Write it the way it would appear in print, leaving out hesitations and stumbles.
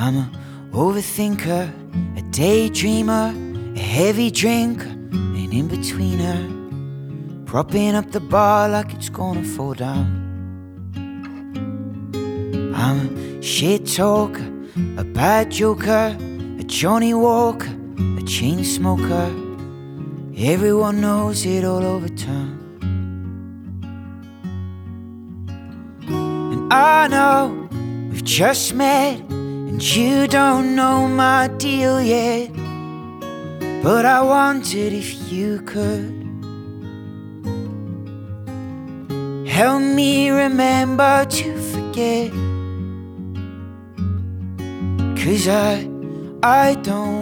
I'm a overthinker, a daydreamer, a heavy drinker, an in-betweener, propping up the bar like it's gonna fall down. I'm a shit talker, a bad joker, a Johnny Walker, a chain smoker. Everyone knows it all over town. And I know we've just met, and you don't know my deal yet, but I wondered if you could help me remember to forget. 'Cause I don't